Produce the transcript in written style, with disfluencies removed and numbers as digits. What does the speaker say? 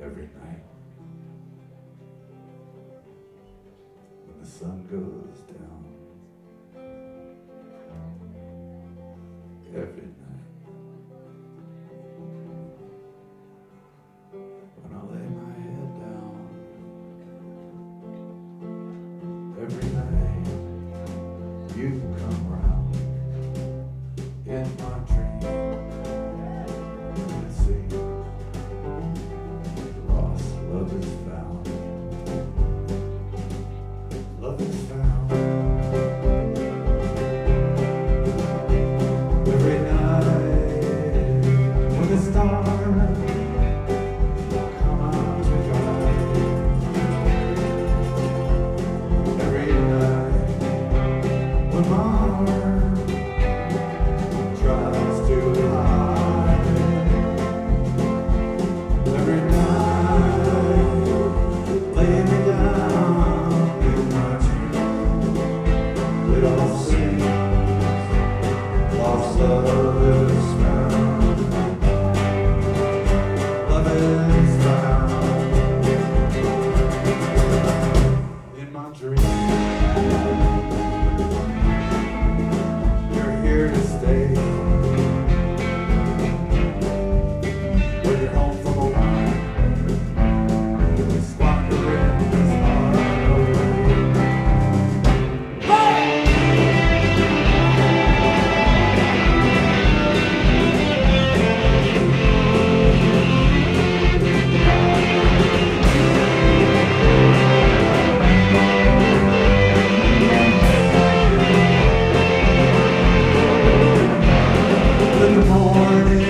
every night when the sun goes down. Every night when I lay my head down. Every night you come round in my dream and sing. Lost love is found. Love is found. Every night when the stars come out to guide. Every night when my heart tries to hide. Every night lay me down in my dreams. It all seems lost love is found. Love is found in my dreams. You're here to stay. When you're home from a while, squandering this heart away. In the morning